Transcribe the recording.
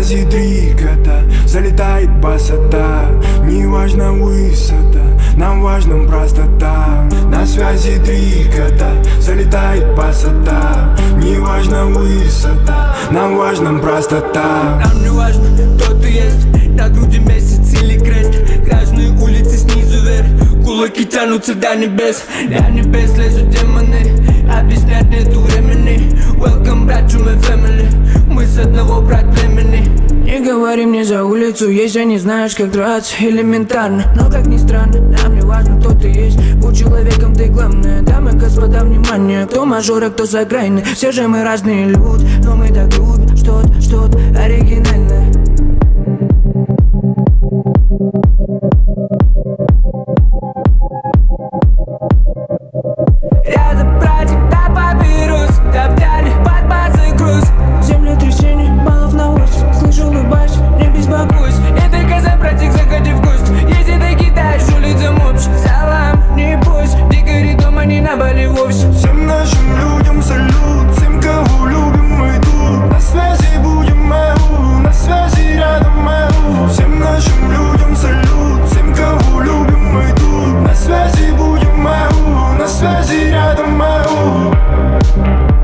связи три кота, залетает басота. Неважно высота, нам важна простота. На связи три кота, залетает басота. Неважно высота, нам важна простота. Нам не важно, кто ты есть, на груди месяц или крест. Грязные улицы снизу вверх, кулаки тянутся до небес. До небес лезут демоны, объяснять нету времени. Welcome back to my family, мы с одного брат племени. Не говори мне за улицу, если не знаешь, как драться. Элементарно, но как ни странно, нам не важно, кто ты есть. Будь человеком, ты главное. Дамы и господа, внимание, кто мажор, а кто с окраины. Все же мы разные люди, но мы так любим что-то оригинальное. Рядом братик, да папирус, топтали под базы груз. Землетрясение, баллов на 8, слышу, улыбаюсь, не беспокойся. Это коза, братик, заходи в гости. Если ты кидаешь улицам общий салам, не бойся, дикари дома не на Бали вовсе. Всем нашим людям салют, всем, кого любим мы тут. На связи будем мы, на связи рядом мы. Всем нашим людям салют, всем, кого любим мы тут. На связи будем мы, на связи рядом мы.